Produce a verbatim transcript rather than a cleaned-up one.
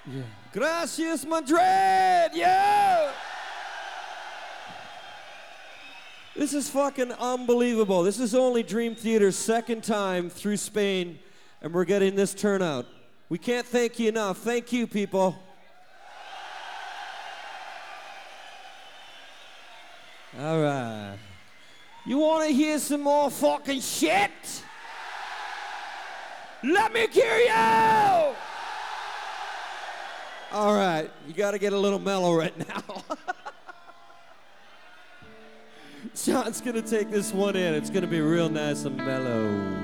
Yeah. Gracias, Madrid! Yeah! This is fucking unbelievable. This is only Dream Theater's second time through Spain, and we're getting this turnout. We can't thank you enough. Thank you, people. All right. You want to hear some more fucking shit? Let me hear you! All right, you got to get a little mellow right now. John's going to take this one in. It's going to be real nice and mellow.